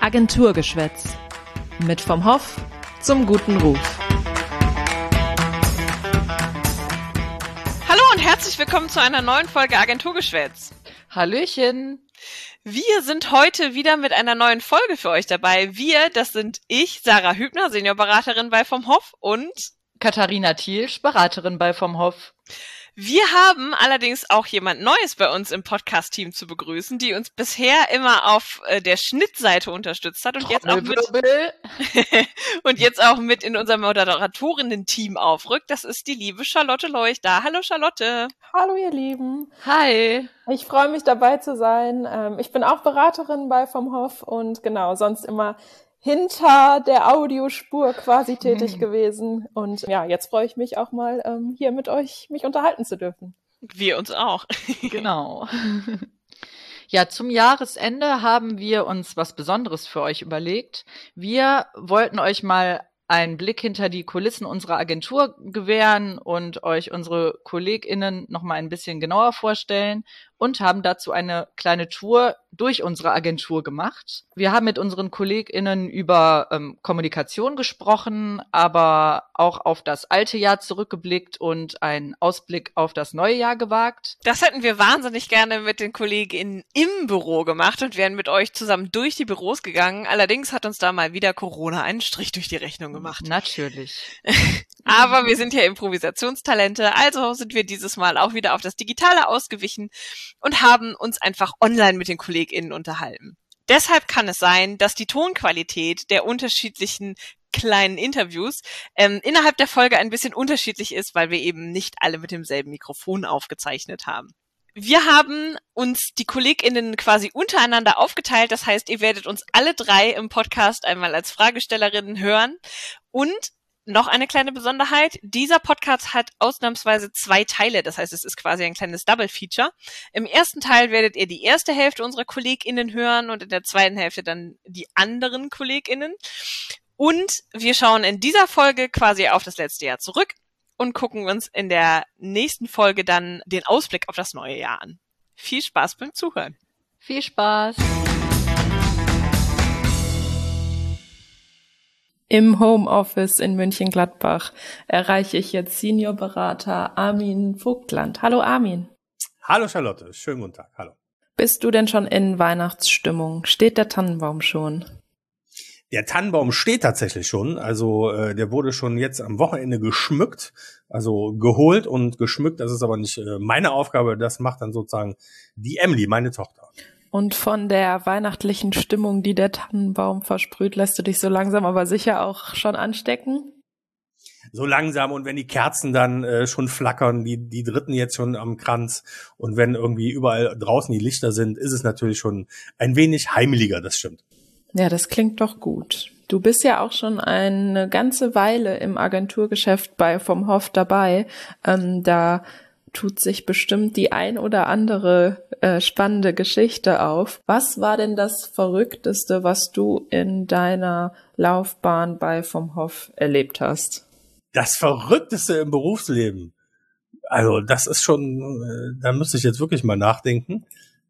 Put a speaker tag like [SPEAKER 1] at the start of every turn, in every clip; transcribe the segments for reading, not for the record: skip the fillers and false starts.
[SPEAKER 1] Agenturgeschwätz. Mit vom Hoff zum guten Ruf.
[SPEAKER 2] Hallo und herzlich willkommen zu einer neuen Folge Agenturgeschwätz.
[SPEAKER 1] Hallöchen.
[SPEAKER 2] Wir sind heute wieder mit einer neuen Folge für euch dabei. Wir, das sind ich, Sarah Hübner, Seniorberaterin bei vom Hoff, und
[SPEAKER 1] Katharina Thielsch, Beraterin bei vom Hoff.
[SPEAKER 2] Wir haben allerdings auch jemand Neues bei uns im Podcast-Team zu begrüßen, die uns bisher immer auf der Schnittseite unterstützt hat und jetzt auch mit in unser Moderatorinnen-Team aufrückt. Das ist die liebe Charlotte Leuchter. Hallo Charlotte.
[SPEAKER 3] Hallo ihr Lieben.
[SPEAKER 1] Hi.
[SPEAKER 3] Ich freue mich dabei zu sein. Ich bin auch Beraterin bei vom Hoff und genau, sonst immer hinter der Audiospur quasi tätig gewesen. Und ja, jetzt freue ich mich auch mal, hier mit euch mich unterhalten zu dürfen.
[SPEAKER 2] Wir uns auch.
[SPEAKER 1] Genau. Ja, zum Jahresende haben wir uns was Besonderes für euch überlegt. Wir wollten euch mal einen Blick hinter die Kulissen unserer Agentur gewähren und euch unsere KollegInnen noch mal ein bisschen genauer vorstellen und haben dazu eine kleine Tour durch unsere Agentur gemacht. Wir haben mit unseren KollegInnen über Kommunikation gesprochen, aber auch auf das alte Jahr zurückgeblickt und einen Ausblick auf das neue Jahr gewagt.
[SPEAKER 2] Das hätten wir wahnsinnig gerne mit den KollegInnen im Büro gemacht und wären mit euch zusammen durch die Büros gegangen. Allerdings hat uns da mal wieder Corona einen Strich durch die Rechnung gemacht.
[SPEAKER 1] Natürlich.
[SPEAKER 2] Aber wir sind ja Improvisationstalente, also sind wir dieses Mal auch wieder auf das Digitale ausgewichen und haben uns einfach online mit den KollegInnen unterhalten. Deshalb kann es sein, dass die Tonqualität der unterschiedlichen kleinen Interviews innerhalb der Folge ein bisschen unterschiedlich ist, weil wir eben nicht alle mit demselben Mikrofon aufgezeichnet haben. Wir haben uns die KollegInnen quasi untereinander aufgeteilt, das heißt, ihr werdet uns alle drei im Podcast einmal als Fragestellerinnen hören. Und noch eine kleine Besonderheit, dieser Podcast hat ausnahmsweise 2 Teile, das heißt, es ist quasi ein kleines Double-Feature. Im ersten Teil werdet ihr die erste Hälfte unserer KollegInnen hören und in der zweiten Hälfte dann die anderen KollegInnen. Und wir schauen in dieser Folge quasi auf das letzte Jahr zurück und gucken uns in der nächsten Folge dann den Ausblick auf das neue Jahr an. Viel Spaß beim Zuhören.
[SPEAKER 1] Viel Spaß.
[SPEAKER 3] Im Homeoffice in München-Gladbach erreiche ich jetzt Seniorberater Armin Vogtland. Hallo Armin.
[SPEAKER 4] Hallo Charlotte, schönen guten Tag, hallo.
[SPEAKER 3] Bist du denn schon in Weihnachtsstimmung? Steht der Tannenbaum schon?
[SPEAKER 4] Der Tannenbaum steht tatsächlich schon, also der wurde schon jetzt am Wochenende geschmückt, also geholt und geschmückt, das ist aber nicht meine Aufgabe, das macht dann sozusagen die Emily, meine Tochter.
[SPEAKER 3] Und von der weihnachtlichen Stimmung, die der Tannenbaum versprüht, lässt du dich so langsam aber sicher auch schon anstecken?
[SPEAKER 4] So langsam, und wenn die Kerzen dann schon flackern, die dritten jetzt schon am Kranz, und wenn irgendwie überall draußen die Lichter sind, ist es natürlich schon ein wenig heimeliger, das stimmt.
[SPEAKER 3] Ja, das klingt doch gut. Du bist ja auch schon eine ganze Weile im Agenturgeschäft bei vom Hoff dabei. Da tut sich bestimmt die ein oder andere spannende Geschichte auf. Was war denn das Verrückteste, was du in deiner Laufbahn bei vom Hoff erlebt hast?
[SPEAKER 4] Das Verrückteste im Berufsleben? Also das ist schon, da müsste ich jetzt wirklich mal nachdenken.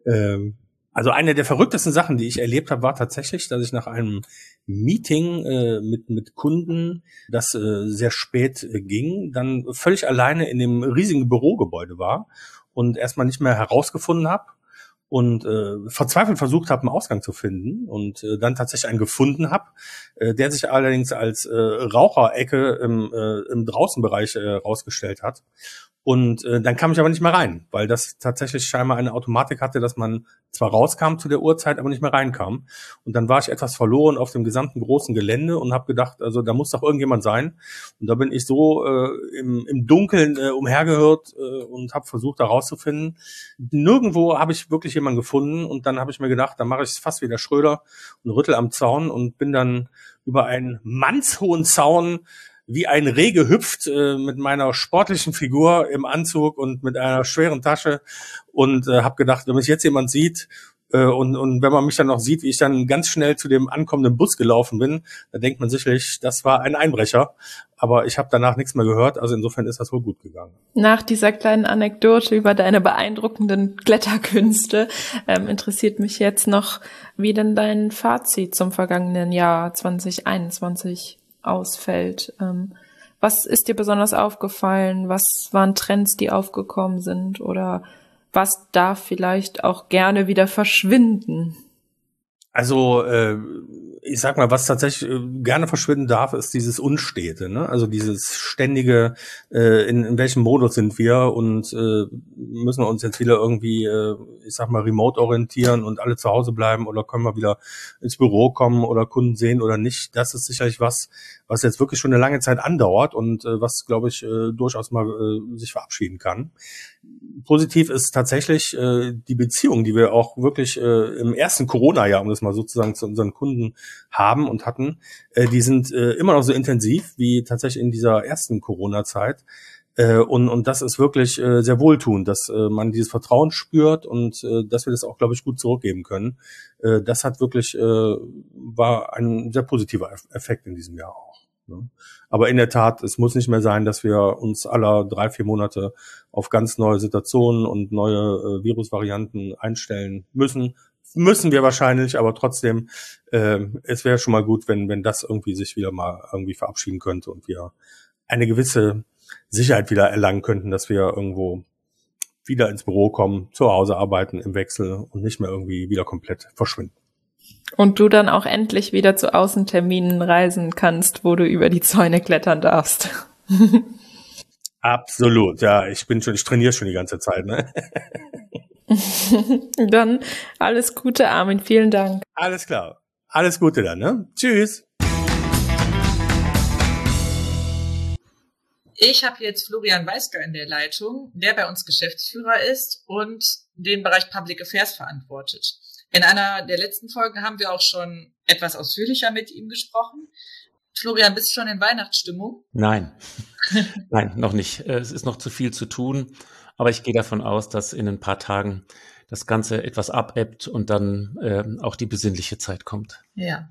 [SPEAKER 4] Also eine der verrücktesten Sachen, die ich erlebt habe, war tatsächlich, dass ich nach einem Meeting mit Kunden, das sehr spät ging, dann völlig alleine in dem riesigen Bürogebäude war und erstmal nicht mehr herausgefunden habe und verzweifelt versucht habe, einen Ausgang zu finden und dann tatsächlich einen gefunden habe, der sich allerdings als Raucherecke im Draußenbereich rausgestellt hat. Und dann kam ich aber nicht mehr rein, weil das tatsächlich scheinbar eine Automatik hatte, dass man zwar rauskam zu der Uhrzeit, aber nicht mehr reinkam. Und dann war ich etwas verloren auf dem gesamten großen Gelände und habe gedacht, also da muss doch irgendjemand sein. Und da bin ich so im Dunkeln umhergehört und habe versucht, da rauszufinden. Nirgendwo habe ich wirklich jemanden gefunden. Und dann habe ich mir gedacht, da mache ich es fast wie der Schröder und rüttel am Zaun und bin dann über einen mannshohen Zaun wie ein Reh gehüpft mit meiner sportlichen Figur im Anzug und mit einer schweren Tasche und habe gedacht, wenn mich jetzt jemand sieht, Und wenn man mich dann noch sieht, wie ich dann ganz schnell zu dem ankommenden Bus gelaufen bin, dann denkt man sicherlich, das war ein Einbrecher. Aber ich habe danach nichts mehr gehört, also insofern ist das wohl gut gegangen.
[SPEAKER 3] Nach dieser kleinen Anekdote über deine beeindruckenden Kletterkünste interessiert mich jetzt noch, wie denn dein Fazit zum vergangenen Jahr 2021 ausfällt. Was ist dir besonders aufgefallen? Was waren Trends, die aufgekommen sind? Oder was darf vielleicht auch gerne wieder verschwinden?
[SPEAKER 4] Also ich sag mal, was tatsächlich gerne verschwinden darf, ist dieses Unstete, ne? Also dieses ständige, in welchem Modus sind wir und müssen wir uns jetzt wieder irgendwie, ich sag mal, remote orientieren und alle zu Hause bleiben oder können wir wieder ins Büro kommen oder Kunden sehen oder nicht? Das ist sicherlich was jetzt wirklich schon eine lange Zeit andauert und was, glaube ich, durchaus mal sich verabschieden kann. Positiv ist tatsächlich die Beziehung, die wir auch wirklich im ersten Corona-Jahr, um das mal sozusagen zu unseren Kunden haben und hatten, die sind immer noch so intensiv wie tatsächlich in dieser ersten Corona-Zeit. Und das ist wirklich sehr wohltuend, dass man dieses Vertrauen spürt und dass wir das auch, glaube ich, gut zurückgeben können. Das hat wirklich war ein sehr positiver Effekt in diesem Jahr auch. Ne? Aber in der Tat, es muss nicht mehr sein, dass wir uns aller 3-4 Monate auf ganz neue Situationen und neue Virusvarianten einstellen müssen. Müssen wir wahrscheinlich, aber trotzdem, es wäre schon mal gut, wenn das irgendwie sich wieder mal irgendwie verabschieden könnte und wir eine gewisse Sicherheit wieder erlangen könnten, dass wir irgendwo wieder ins Büro kommen, zu Hause arbeiten im Wechsel und nicht mehr irgendwie wieder komplett verschwinden.
[SPEAKER 3] Und du dann auch endlich wieder zu Außenterminen reisen kannst, wo du über die Zäune klettern darfst.
[SPEAKER 4] Absolut, ja, ich trainiere schon die ganze Zeit, ne?
[SPEAKER 3] Dann alles Gute, Armin, vielen Dank.
[SPEAKER 4] Alles klar. Alles Gute dann, ne? Tschüss.
[SPEAKER 1] Ich habe jetzt Florian Weisker in der Leitung, der bei uns Geschäftsführer ist und den Bereich Public Affairs verantwortet. In einer der letzten Folgen haben wir auch schon etwas ausführlicher mit ihm gesprochen. Florian, bist du schon in Weihnachtsstimmung?
[SPEAKER 5] Nein, nein, noch nicht. Es ist noch zu viel zu tun, aber ich gehe davon aus, dass in ein paar Tagen das Ganze etwas abebbt und dann auch die besinnliche Zeit kommt.
[SPEAKER 1] Ja,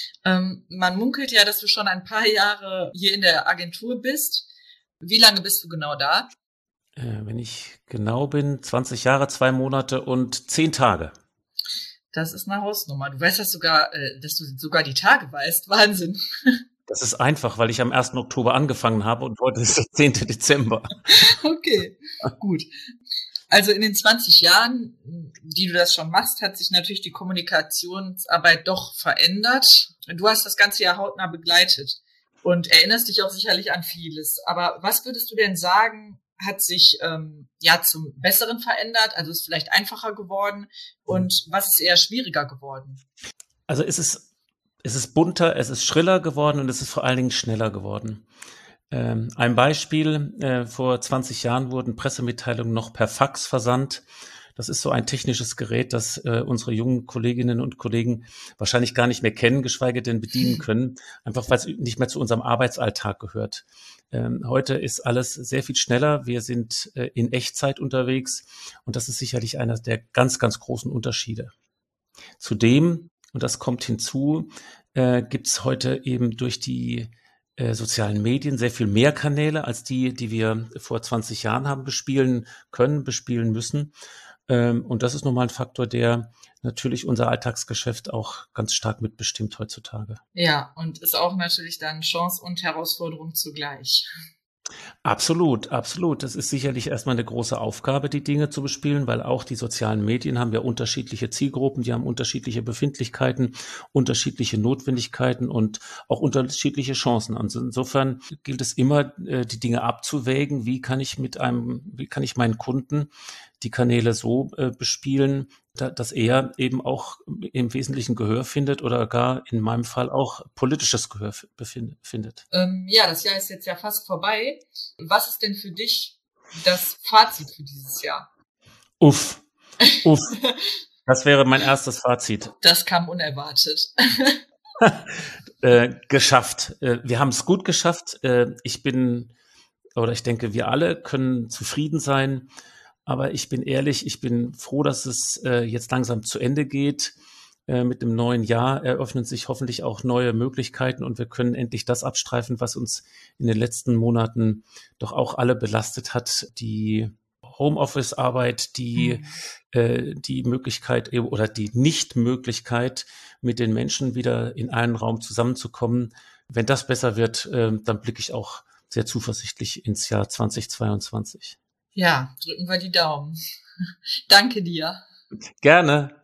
[SPEAKER 1] man munkelt ja, dass du schon ein paar Jahre hier in der Agentur bist. Wie lange bist du genau da?
[SPEAKER 5] Wenn ich genau bin, 20 Jahre, 2 Monate und 10 Tage.
[SPEAKER 1] Das ist eine Hausnummer. Du weißt das sogar, dass du sogar die Tage weißt. Wahnsinn.
[SPEAKER 5] Das ist einfach, weil ich am 1. Oktober angefangen habe und heute ist der 10. Dezember.
[SPEAKER 1] Okay, gut. Also in den 20 Jahren, die du das schon machst, hat sich natürlich die Kommunikationsarbeit doch verändert. Du hast das ganze Jahr hautnah begleitet und erinnerst dich auch sicherlich an vieles. Aber was würdest du denn sagen, hat sich zum Besseren verändert? Also ist vielleicht einfacher geworden und was ist eher schwieriger geworden?
[SPEAKER 5] Also es ist bunter, es ist schriller geworden und es ist vor allen Dingen schneller geworden. Ein Beispiel, vor 20 Jahren wurden Pressemitteilungen noch per Fax versandt. Das ist so ein technisches Gerät, das unsere jungen Kolleginnen und Kollegen wahrscheinlich gar nicht mehr kennen, geschweige denn bedienen können, einfach weil es nicht mehr zu unserem Arbeitsalltag gehört. Heute ist alles sehr viel schneller. Wir sind in Echtzeit unterwegs und das ist sicherlich einer der ganz, ganz großen Unterschiede. Zudem, und das kommt hinzu, gibt es heute eben durch die sozialen Medien sehr viel mehr Kanäle als die wir vor 20 Jahren haben bespielen können, bespielen müssen. Und das ist nochmal ein Faktor, der natürlich unser Alltagsgeschäft auch ganz stark mitbestimmt heutzutage.
[SPEAKER 1] Ja, und ist auch natürlich dann Chance und Herausforderung zugleich.
[SPEAKER 5] Absolut, absolut. Das ist sicherlich erstmal eine große Aufgabe, die Dinge zu bespielen, weil auch die sozialen Medien haben ja unterschiedliche Zielgruppen, die haben unterschiedliche Befindlichkeiten, unterschiedliche Notwendigkeiten und auch unterschiedliche Chancen. Also insofern gilt es immer, die Dinge abzuwägen. Wie kann ich meinen Kunden die Kanäle so bespielen, dass er eben auch im Wesentlichen Gehör findet oder gar in meinem Fall auch politisches Gehör findet.
[SPEAKER 1] Ja, das Jahr ist jetzt ja fast vorbei. Was ist denn für dich das Fazit für dieses Jahr?
[SPEAKER 5] Uff. Das wäre mein erstes Fazit.
[SPEAKER 1] Das kam unerwartet.
[SPEAKER 5] Geschafft. Wir haben es gut geschafft. Ich denke, wir alle können zufrieden sein. Aber ich bin ehrlich, ich bin froh, dass es jetzt langsam zu Ende geht. Mit dem neuen Jahr eröffnen sich hoffentlich auch neue Möglichkeiten und wir können endlich das abstreifen, was uns in den letzten Monaten doch auch alle belastet hat. Die Homeoffice-Arbeit, die Möglichkeit oder die Nichtmöglichkeit, mit den Menschen wieder in einen Raum zusammenzukommen. Wenn das besser wird, dann blicke ich auch sehr zuversichtlich ins Jahr 2022.
[SPEAKER 1] Ja, drücken wir die Daumen. Danke dir.
[SPEAKER 5] Gerne.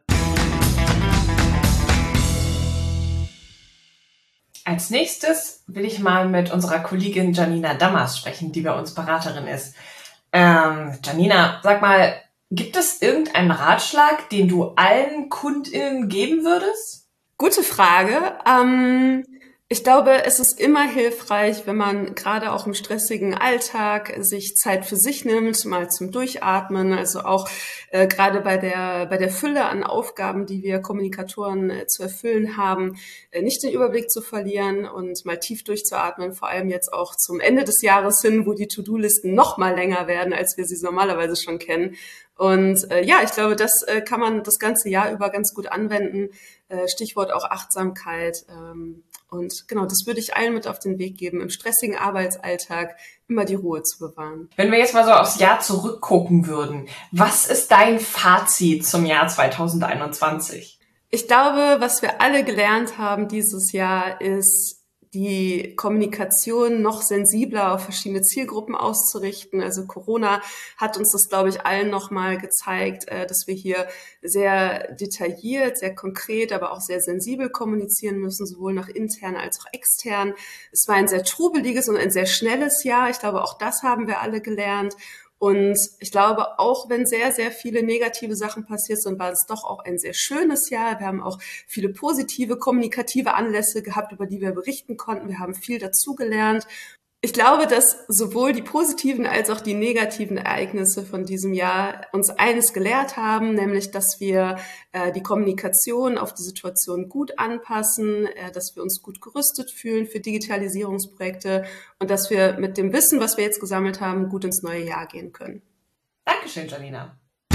[SPEAKER 3] Als nächstes will ich mal mit unserer Kollegin Janina Dammers sprechen, die bei uns Beraterin ist. Janina, sag mal, gibt es irgendeinen Ratschlag, den du allen KundInnen geben würdest?
[SPEAKER 6] Gute Frage. Ich glaube, es ist immer hilfreich, wenn man gerade auch im stressigen Alltag sich Zeit für sich nimmt, mal zum Durchatmen, also auch gerade bei der Fülle an Aufgaben, die wir Kommunikatoren zu erfüllen haben, nicht den Überblick zu verlieren und mal tief durchzuatmen, vor allem jetzt auch zum Ende des Jahres hin, wo die To-Do-Listen noch mal länger werden, als wir sie normalerweise schon kennen. Und ich glaube, das kann man das ganze Jahr über ganz gut anwenden. Stichwort auch Achtsamkeit. Und genau, das würde ich allen mit auf den Weg geben, im stressigen Arbeitsalltag immer die Ruhe zu bewahren.
[SPEAKER 3] Wenn wir jetzt mal so aufs Jahr zurückgucken würden, was ist dein Fazit zum Jahr 2021?
[SPEAKER 6] Ich glaube, was wir alle gelernt haben dieses Jahr, ist, die Kommunikation noch sensibler auf verschiedene Zielgruppen auszurichten. Also Corona hat uns das, glaube ich, allen nochmal gezeigt, dass wir hier sehr detailliert, sehr konkret, aber auch sehr sensibel kommunizieren müssen, sowohl nach intern als auch extern. Es war ein sehr trubeliges und ein sehr schnelles Jahr. Ich glaube, auch das haben wir alle gelernt. Und ich glaube, auch wenn sehr, sehr viele negative Sachen passiert sind, war es doch auch ein sehr schönes Jahr. Wir haben auch viele positive, kommunikative Anlässe gehabt, über die wir berichten konnten. Wir haben viel dazugelernt. Ich glaube, dass sowohl die positiven als auch die negativen Ereignisse von diesem Jahr uns eines gelehrt haben, nämlich, dass wir die Kommunikation auf die Situation gut anpassen, dass wir uns gut gerüstet fühlen für Digitalisierungsprojekte und dass wir mit dem Wissen, was wir jetzt gesammelt haben, gut ins neue Jahr gehen können.
[SPEAKER 3] Dankeschön, Janina.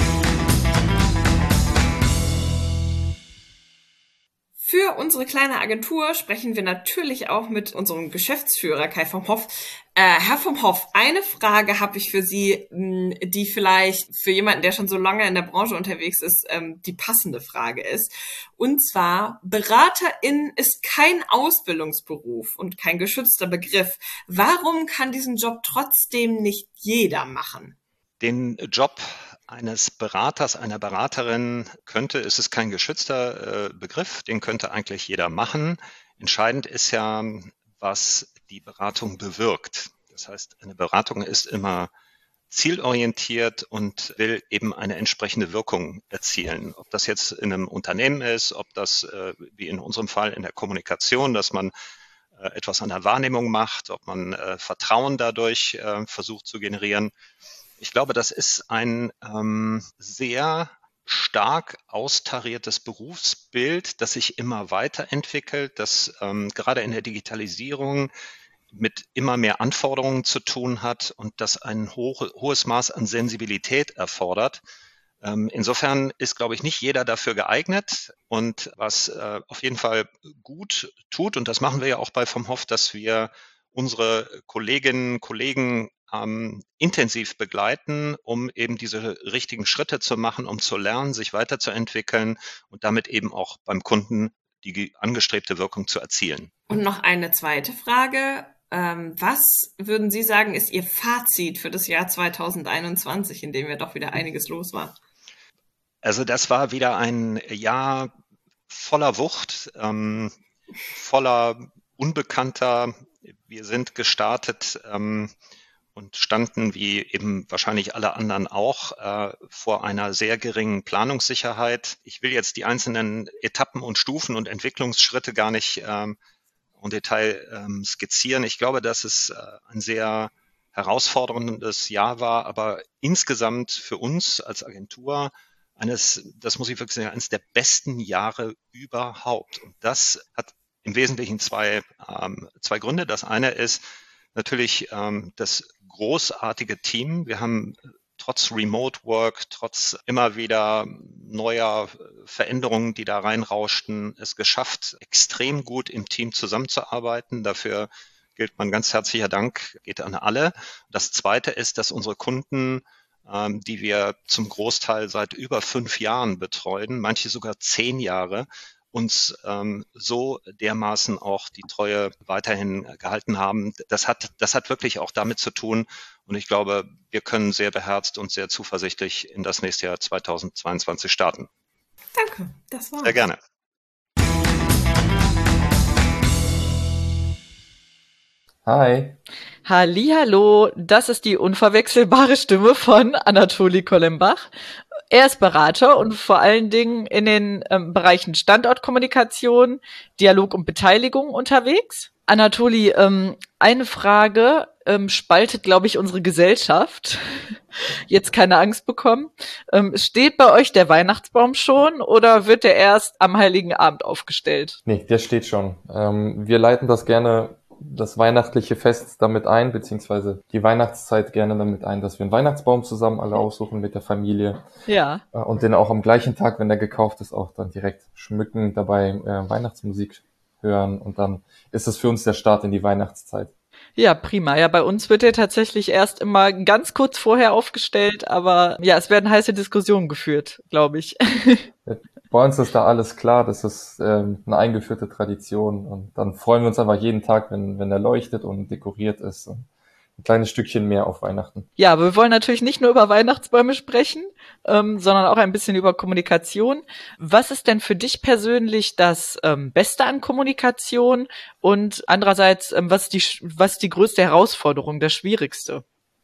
[SPEAKER 2] Für unsere kleine Agentur sprechen wir natürlich auch mit unserem Geschäftsführer Kai vom Hoff. Herr vom Hoff, eine Frage habe ich für Sie, die vielleicht für jemanden, der schon so lange in der Branche unterwegs ist, die passende Frage ist. Und zwar, Beraterin ist kein Ausbildungsberuf und kein geschützter Begriff. Warum kann diesen Job trotzdem nicht jeder machen?
[SPEAKER 7] Den Job eines Beraters, einer Beraterin es ist kein geschützter Begriff, den könnte eigentlich jeder machen. Entscheidend ist ja, was die Beratung bewirkt. Das heißt, eine Beratung ist immer zielorientiert und will eben eine entsprechende Wirkung erzielen. Ob das jetzt in einem Unternehmen ist, ob das wie in unserem Fall in der Kommunikation, dass man etwas an der Wahrnehmung macht, ob man Vertrauen dadurch versucht zu generieren. Ich glaube, das ist ein sehr stark austariertes Berufsbild, das sich immer weiterentwickelt, das gerade in der Digitalisierung mit immer mehr Anforderungen zu tun hat und das ein hohes Maß an Sensibilität erfordert. Insofern ist, glaube ich, nicht jeder dafür geeignet. Und was auf jeden Fall gut tut, und das machen wir ja auch bei vom Hoff, dass wir unsere Kolleginnen und Kollegen intensiv begleiten, um eben diese richtigen Schritte zu machen, um zu lernen, sich weiterzuentwickeln und damit eben auch beim Kunden die angestrebte Wirkung zu erzielen.
[SPEAKER 2] Und noch eine zweite Frage. Was würden Sie sagen, ist Ihr Fazit für das Jahr 2021, in dem ja doch wieder einiges los war?
[SPEAKER 7] Also das war wieder ein Jahr voller Wucht, voller Unbekannter. Wir sind gestartet und standen wie eben wahrscheinlich alle anderen auch vor einer sehr geringen Planungssicherheit. Ich will jetzt die einzelnen Etappen und Stufen und Entwicklungsschritte gar nicht im Detail skizzieren. Ich glaube, dass es ein sehr herausforderndes Jahr war, aber insgesamt für uns als Agentur das muss ich wirklich sagen, eines der besten Jahre überhaupt. Und das hat im Wesentlichen zwei Gründe. Das eine ist natürlich das großartige Team. Wir haben trotz Remote Work, trotz immer wieder neuer Veränderungen, die da reinrauschten, es geschafft, extrem gut im Team zusammenzuarbeiten. Dafür gilt mein ganz herzlicher Dank, geht an alle. Das Zweite ist, dass unsere Kunden, die wir zum Großteil seit über 5 Jahren betreuen, manche sogar 10 Jahre, uns so dermaßen auch die Treue weiterhin gehalten haben. Das hat wirklich auch damit zu tun. Und ich glaube, wir können sehr beherzt und sehr zuversichtlich in das nächste Jahr 2022 starten.
[SPEAKER 6] Danke, das war's.
[SPEAKER 7] Sehr gerne.
[SPEAKER 8] Hi.
[SPEAKER 1] Hallihallo, das ist die unverwechselbare Stimme von Anatoli Kollembach. Er ist Berater und vor allen Dingen in den Bereichen Standortkommunikation, Dialog und Beteiligung unterwegs. Anatoli, eine Frage spaltet, glaube ich, unsere Gesellschaft. Jetzt keine Angst bekommen. Steht bei euch der Weihnachtsbaum schon oder wird der erst am Heiligen Abend aufgestellt?
[SPEAKER 8] Nee, der steht schon. Wir leiten das weihnachtliche Fest damit ein, beziehungsweise die Weihnachtszeit gerne damit ein, dass wir einen Weihnachtsbaum zusammen alle aussuchen mit der Familie.
[SPEAKER 1] Ja.
[SPEAKER 8] Und den auch am gleichen Tag, wenn der gekauft ist, auch dann direkt schmücken, dabei Weihnachtsmusik hören und dann ist es für uns der Start in die Weihnachtszeit.
[SPEAKER 1] Ja, prima. Ja, bei uns wird der tatsächlich erst immer ganz kurz vorher aufgestellt, aber ja, es werden heiße Diskussionen geführt, glaube ich.
[SPEAKER 8] Bei uns ist da alles klar, das ist eine eingeführte Tradition und dann freuen wir uns einfach jeden Tag, wenn er leuchtet und dekoriert ist. Und ein kleines Stückchen mehr auf Weihnachten.
[SPEAKER 1] Ja, aber wir wollen natürlich nicht nur über Weihnachtsbäume sprechen, sondern auch ein bisschen über Kommunikation. Was ist denn für dich persönlich das Beste an Kommunikation und andererseits, was ist die größte Herausforderung, das Schwierigste?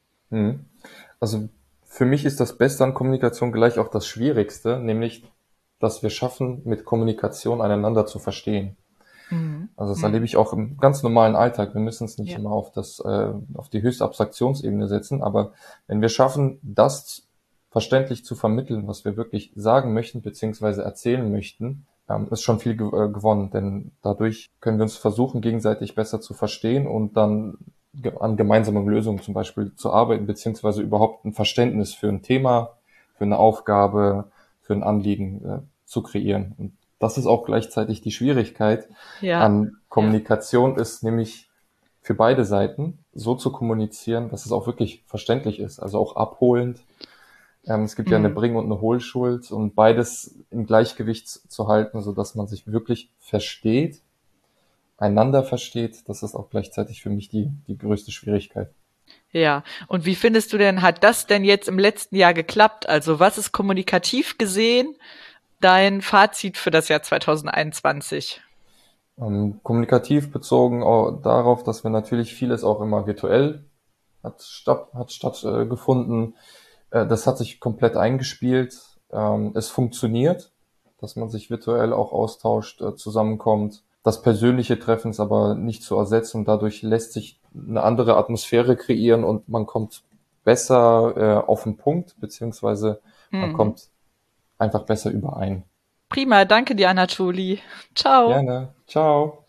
[SPEAKER 8] Also für mich ist das Beste an Kommunikation gleich auch das Schwierigste, nämlich, dass wir schaffen, mit Kommunikation einander zu verstehen. Also das erlebe ich auch im ganz normalen Alltag. Wir müssen es nicht immer auf die höchste Abstraktionsebene setzen, aber wenn wir schaffen, das verständlich zu vermitteln, was wir wirklich sagen möchten beziehungsweise erzählen möchten, ist schon viel gewonnen, denn dadurch können wir uns versuchen, gegenseitig besser zu verstehen und dann an gemeinsamen Lösungen zum Beispiel zu arbeiten, beziehungsweise überhaupt ein Verständnis für ein Thema, für eine Aufgabe, für ein Anliegen zu kreieren. Und das ist auch gleichzeitig die Schwierigkeit an Kommunikation, ist nämlich für beide Seiten so zu kommunizieren, dass es auch wirklich verständlich ist, also auch abholend. Es gibt ja eine Bring- und eine Hohlschuld und beides im Gleichgewicht zu halten, so dass man sich wirklich versteht, einander versteht. Das ist auch gleichzeitig für mich die größte Schwierigkeit.
[SPEAKER 1] Ja, und wie findest du denn, hat das denn jetzt im letzten Jahr geklappt? Also was ist kommunikativ gesehen dein Fazit für das Jahr 2021?
[SPEAKER 8] Kommunikativ bezogen auch darauf, dass wir natürlich vieles auch immer virtuell hat stattgefunden. Das hat sich komplett eingespielt. Es funktioniert, dass man sich virtuell auch austauscht, zusammenkommt. Das persönliche Treffen ist aber nicht zu ersetzen und dadurch lässt sich eine andere Atmosphäre kreieren und man kommt besser auf den Punkt, beziehungsweise man kommt einfach besser überein.
[SPEAKER 1] Prima, danke dir, Anatoli. Ciao.
[SPEAKER 8] Gerne. Ciao.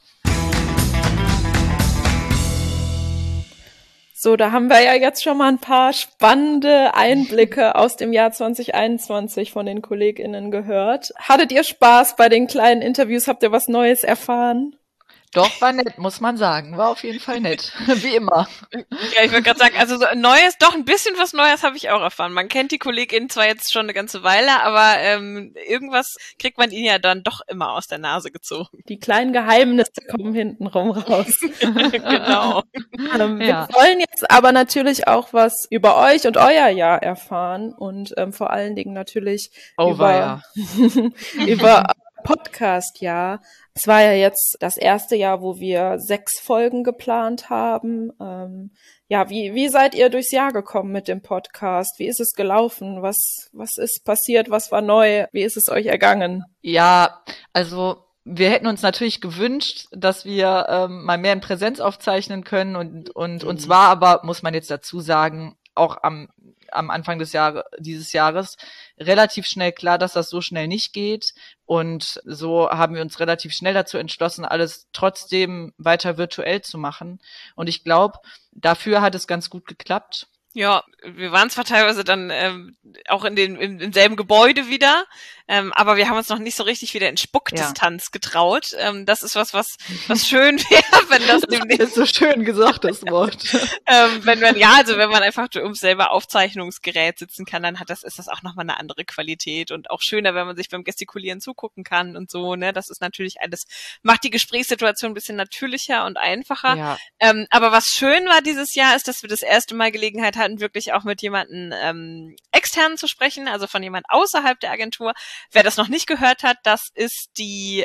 [SPEAKER 3] So, da haben wir ja jetzt schon mal ein paar spannende Einblicke aus dem Jahr 2021 von den KollegInnen gehört. Hattet ihr Spaß bei den kleinen Interviews? Habt ihr was Neues erfahren?
[SPEAKER 1] Doch, war nett, muss man sagen. War auf jeden Fall nett. Wie immer.
[SPEAKER 2] Ja, ich wollte gerade sagen, also so Neues, doch ein bisschen was Neues habe ich auch erfahren. Man kennt die KollegInnen zwar jetzt schon eine ganze Weile, aber irgendwas kriegt man ihnen ja dann doch immer aus der Nase gezogen.
[SPEAKER 3] Die kleinen Geheimnisse kommen hintenrum raus.
[SPEAKER 2] Genau.
[SPEAKER 3] Wir wollen jetzt aber natürlich auch was über euch und euer Jahr erfahren und vor allen Dingen natürlich über Podcast-Jahr. Es war ja jetzt das erste Jahr, wo wir 6 Folgen geplant haben. Wie seid ihr durchs Jahr gekommen mit dem Podcast? Wie ist es gelaufen? Was ist passiert? Was war neu? Wie ist es euch ergangen?
[SPEAKER 1] Ja, also wir hätten uns natürlich gewünscht, dass wir mal mehr in Präsenz aufzeichnen können und uns war aber, muss man jetzt dazu sagen, auch am Anfang dieses Jahres relativ schnell klar, dass das so schnell nicht geht. Und so haben wir uns relativ schnell dazu entschlossen, alles trotzdem weiter virtuell zu machen. Und ich glaube, dafür hat es ganz gut geklappt.
[SPEAKER 2] Ja, wir waren zwar teilweise dann auch im selben Gebäude wieder, aber wir haben uns noch nicht so richtig wieder in Spuckdistanz getraut. Das ist was schön wäre, wenn das demnächst
[SPEAKER 1] ist so schön gesagt, das Wort.
[SPEAKER 2] wenn man einfach ums selber Aufzeichnungsgerät sitzen kann, dann ist das auch nochmal eine andere Qualität und auch schöner, wenn man sich beim Gestikulieren zugucken kann und so, ne? Das ist natürlich alles, macht die Gesprächssituation ein bisschen natürlicher und einfacher.
[SPEAKER 1] Ja.
[SPEAKER 2] Aber was schön war dieses Jahr, ist, dass wir das erste Mal Gelegenheit hatten, wirklich auch mit jemandem externen zu sprechen, also von jemand außerhalb der Agentur. Wer das noch nicht gehört hat, das ist die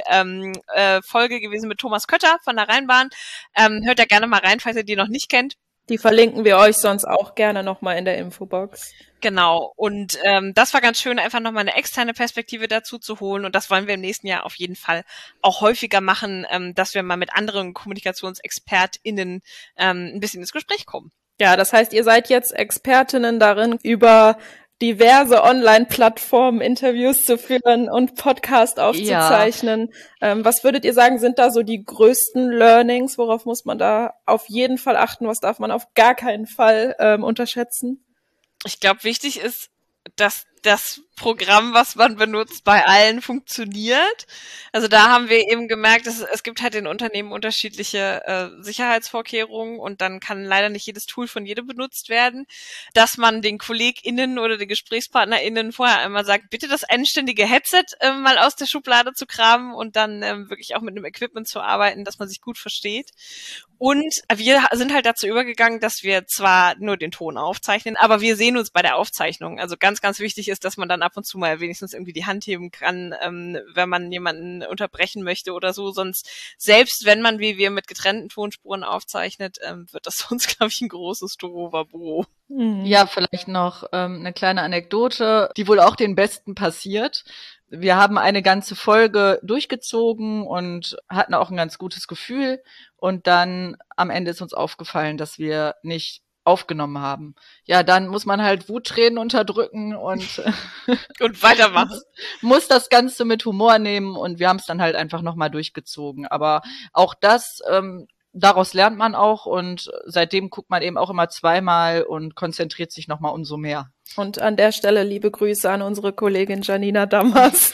[SPEAKER 2] Folge gewesen mit Thomas Kötter von der Rheinbahn. Hört da gerne mal rein, falls ihr die noch nicht kennt.
[SPEAKER 3] Die verlinken wir euch sonst auch gerne nochmal in der Infobox.
[SPEAKER 2] Genau, und das war ganz schön, einfach nochmal eine externe Perspektive dazu zu holen und das wollen wir im nächsten Jahr auf jeden Fall auch häufiger machen, dass wir mal mit anderen KommunikationsexpertInnen ein bisschen ins Gespräch kommen.
[SPEAKER 3] Ja, das heißt, ihr seid jetzt Expertinnen darin, über diverse Online-Plattformen Interviews zu führen und Podcast aufzuzeichnen. Ja. Was würdet ihr sagen, sind da so die größten Learnings? Worauf muss man da auf jeden Fall achten? Was darf man auf gar keinen Fall unterschätzen?
[SPEAKER 2] Ich glaube, wichtig ist, dass das Programm, was man benutzt, bei allen funktioniert. Also da haben wir eben gemerkt, dass es gibt halt in Unternehmen unterschiedliche Sicherheitsvorkehrungen und dann kann leider nicht jedes Tool von jedem benutzt werden. Dass man den KollegInnen oder den GesprächspartnerInnen vorher einmal sagt, bitte das anständige Headset mal aus der Schublade zu kramen und dann wirklich auch mit einem Equipment zu arbeiten, dass man sich gut versteht. Und wir sind halt dazu übergegangen, dass wir zwar nur den Ton aufzeichnen, aber wir sehen uns bei der Aufzeichnung. Also ganz, ganz wichtig ist, dass man dann ab und zu mal wenigstens irgendwie die Hand heben kann, wenn man jemanden unterbrechen möchte oder so. Sonst, selbst wenn man wie wir mit getrennten Tonspuren aufzeichnet, wird das sonst, glaube ich, ein großes Tohuwabohu.
[SPEAKER 1] Ja, vielleicht noch eine kleine Anekdote, die wohl auch den Besten passiert. Wir haben eine ganze Folge durchgezogen und hatten auch ein ganz gutes Gefühl. Und dann am Ende ist uns aufgefallen, dass wir nicht aufgenommen haben. Ja, dann muss man halt Wuttränen unterdrücken und
[SPEAKER 2] weitermachen.
[SPEAKER 1] Muss das Ganze mit Humor nehmen und wir haben es dann halt einfach nochmal durchgezogen. Aber auch das, daraus lernt man auch und seitdem guckt man eben auch immer zweimal und konzentriert sich nochmal umso mehr.
[SPEAKER 3] Und an der Stelle liebe Grüße an unsere Kollegin Janina Damas.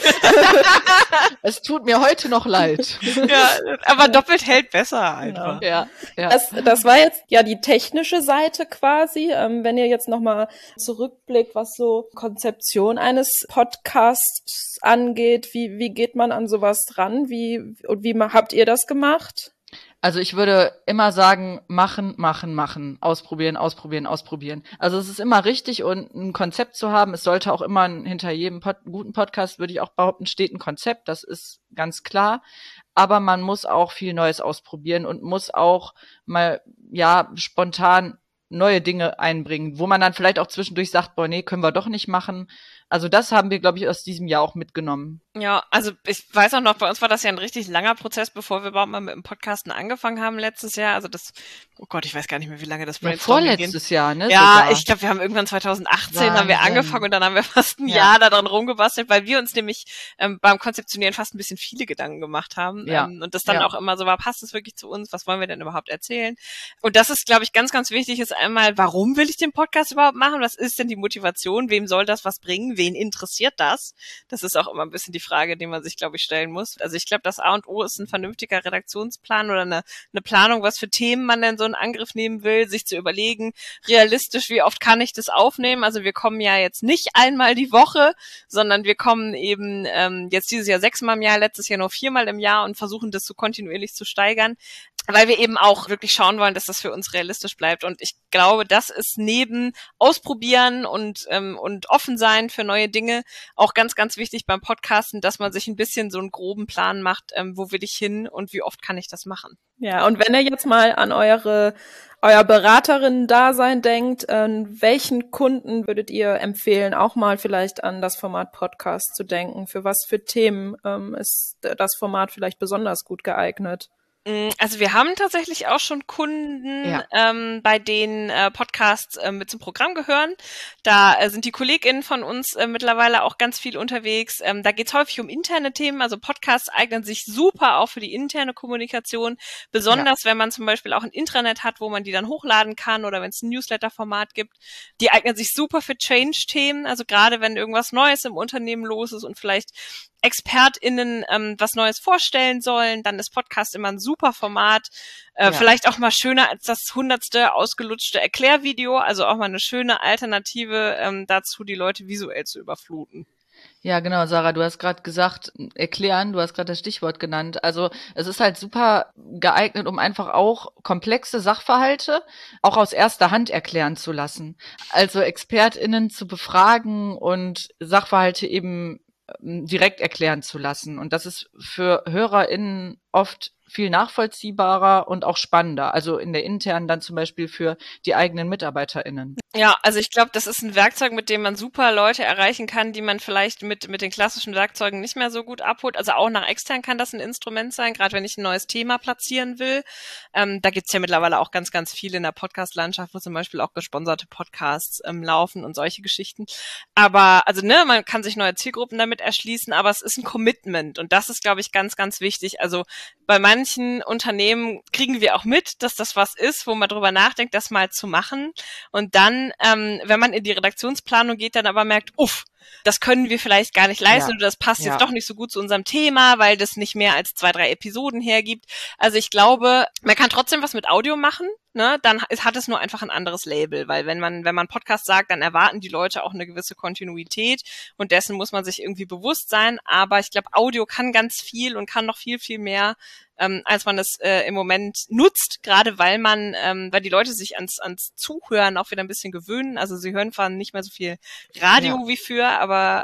[SPEAKER 1] Es tut mir heute noch leid.
[SPEAKER 2] Ja, aber doppelt hält besser einfach.
[SPEAKER 1] Ja.
[SPEAKER 3] Das war jetzt ja die technische Seite quasi. Wenn ihr jetzt nochmal zurückblickt, was so Konzeption eines Podcasts angeht, wie geht man an sowas dran? Wie habt ihr das gemacht?
[SPEAKER 1] Also ich würde immer sagen, machen, ausprobieren. Also es ist immer richtig und ein Konzept zu haben. Es sollte auch immer hinter jedem guten Podcast, würde ich auch behaupten, steht ein Konzept. Das ist ganz klar. Aber man muss auch viel Neues ausprobieren und muss auch mal, spontan neue Dinge einbringen, wo man dann vielleicht auch zwischendurch sagt, boah, nee, können wir doch nicht machen. Also das haben wir, glaube ich, aus diesem Jahr auch mitgenommen.
[SPEAKER 2] Ja, also ich weiß auch noch, bei uns war das ja ein richtig langer Prozess, bevor wir überhaupt mal mit dem Podcasten angefangen haben letztes Jahr. Also das, oh Gott, ich weiß gar nicht mehr, wie lange das Brainstorming ging.
[SPEAKER 1] Vorletztes Jahr, ne?
[SPEAKER 2] Ja,
[SPEAKER 1] sogar.
[SPEAKER 2] Ich glaube, wir haben irgendwann 2018 haben wir angefangen und dann haben wir fast ein Jahr daran rumgebastelt, weil wir uns nämlich beim Konzeptionieren fast ein bisschen viele Gedanken gemacht haben.
[SPEAKER 1] Ja.
[SPEAKER 2] Und das dann auch immer so war, passt es wirklich zu uns? Was wollen wir denn überhaupt erzählen? Und das ist, glaube ich, ganz, ganz wichtig, ist einmal, warum will ich den Podcast überhaupt machen? Was ist denn die Motivation? Wem soll das was bringen? Wen interessiert das? Das ist auch immer ein bisschen die Frage, die man sich, glaube ich, stellen muss. Also ich glaube, das A und O ist ein vernünftiger Redaktionsplan oder eine Planung, was für Themen man denn so in Angriff nehmen will, sich zu überlegen, realistisch, wie oft kann ich das aufnehmen? Also wir kommen ja jetzt nicht einmal die Woche, sondern wir kommen eben jetzt dieses Jahr 6-mal im Jahr, letztes Jahr nur 4-mal im Jahr und versuchen das so kontinuierlich zu steigern, weil wir eben auch wirklich schauen wollen, dass das für uns realistisch bleibt. Und ich glaube, das ist neben Ausprobieren und offen sein für neue Dinge auch ganz, ganz wichtig beim Podcasten, dass man sich ein bisschen so einen groben Plan macht, wo will ich hin und wie oft kann ich das machen.
[SPEAKER 3] Ja, und wenn ihr jetzt mal an euer Beraterinnen-Dasein denkt, welchen Kunden würdet ihr empfehlen, auch mal vielleicht an das Format Podcast zu denken? Für was für Themen ist das Format vielleicht besonders gut geeignet?
[SPEAKER 2] Also wir haben tatsächlich auch schon Kunden, bei denen Podcasts mit zum Programm gehören. Da sind die KollegInnen von uns mittlerweile auch ganz viel unterwegs. Da geht es häufig um interne Themen. Also Podcasts eignen sich super auch für die interne Kommunikation. Besonders wenn man zum Beispiel auch ein Intranet hat, wo man die dann hochladen kann oder wenn es ein Newsletter-Format gibt. Die eignen sich super für Change-Themen. Also gerade wenn irgendwas Neues im Unternehmen los ist und vielleicht ExpertInnen was Neues vorstellen sollen, dann ist Podcast immer ein super Format. Vielleicht auch mal schöner als das 100. ausgelutschte Erklärvideo, also auch mal eine schöne Alternative dazu, die Leute visuell zu überfluten.
[SPEAKER 1] Ja, genau, Sarah, du hast gerade gesagt, erklären, du hast gerade das Stichwort genannt. Also es ist halt super geeignet, um einfach auch komplexe Sachverhalte auch aus erster Hand erklären zu lassen. Also ExpertInnen zu befragen und Sachverhalte eben direkt erklären zu lassen. Und das ist für HörerInnen oft viel nachvollziehbarer und auch spannender. Also in der internen dann zum Beispiel für die eigenen MitarbeiterInnen.
[SPEAKER 2] Ja, also ich glaube, das ist ein Werkzeug, mit dem man super Leute erreichen kann, die man vielleicht mit den klassischen Werkzeugen nicht mehr so gut abholt. Also auch nach extern kann das ein Instrument sein, gerade wenn ich ein neues Thema platzieren will. Da gibt's ja mittlerweile auch ganz, ganz viele in der Podcast-Landschaft, wo zum Beispiel auch gesponserte Podcasts laufen und solche Geschichten. Aber also man kann sich neue Zielgruppen damit erschließen, aber es ist ein Commitment und das ist, glaube ich, ganz, ganz wichtig. Also bei manchen Unternehmen kriegen wir auch mit, dass das was ist, wo man drüber nachdenkt, das mal zu machen. Und dann, wenn man in die Redaktionsplanung geht, dann aber merkt, das können wir vielleicht gar nicht leisten oder das passt jetzt doch nicht so gut zu unserem Thema, weil das nicht mehr als 2, 3 Episoden hergibt. Also ich glaube, man kann trotzdem was mit Audio machen, ne? Dann hat es nur einfach ein anderes Label, weil wenn man Podcast sagt, dann erwarten die Leute auch eine gewisse Kontinuität und dessen muss man sich irgendwie bewusst sein. Aber ich glaube, Audio kann ganz viel und kann noch viel, viel mehr, als man es im Moment nutzt, gerade weil die Leute sich ans Zuhören auch wieder ein bisschen gewöhnen. Also sie hören zwar nicht mehr so viel Radio wie früher,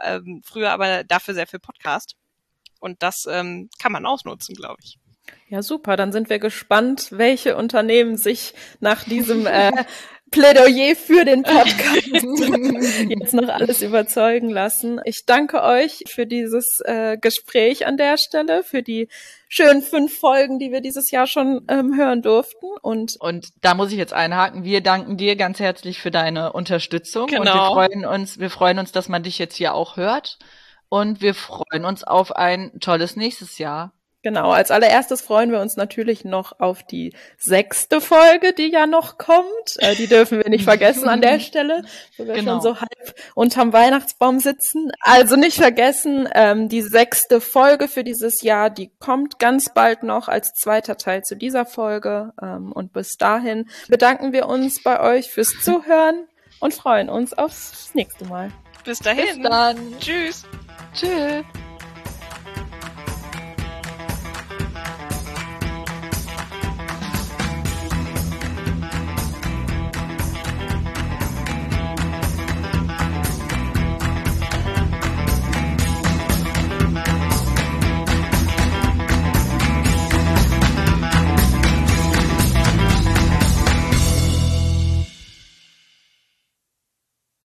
[SPEAKER 2] aber dafür sehr viel Podcast. Und das kann man ausnutzen, glaube ich.
[SPEAKER 3] Ja, super. Dann sind wir gespannt, welche Unternehmen sich nach diesem Plädoyer für den Podcast jetzt noch alles überzeugen lassen. Ich danke euch für dieses Gespräch an der Stelle, für die schönen 5 Folgen, die wir dieses Jahr schon hören durften. Und
[SPEAKER 1] da muss ich jetzt einhaken. Wir danken dir ganz herzlich für deine Unterstützung.
[SPEAKER 2] Genau.
[SPEAKER 1] Und wir freuen uns, dass man dich jetzt hier auch hört. Und wir freuen uns auf ein tolles nächstes Jahr.
[SPEAKER 3] Genau, als allererstes freuen wir uns natürlich noch auf die 6. Folge, die ja noch kommt. Die dürfen wir nicht vergessen an der Stelle, wo wir schon so halb unterm Weihnachtsbaum sitzen. Also nicht vergessen, die 6. Folge für dieses Jahr, die kommt ganz bald noch als zweiter Teil zu dieser Folge. Und bis dahin bedanken wir uns bei euch fürs Zuhören und freuen uns aufs nächste Mal.
[SPEAKER 2] Bis dahin.
[SPEAKER 1] Bis dann.
[SPEAKER 2] Tschüss.
[SPEAKER 1] Tschüss.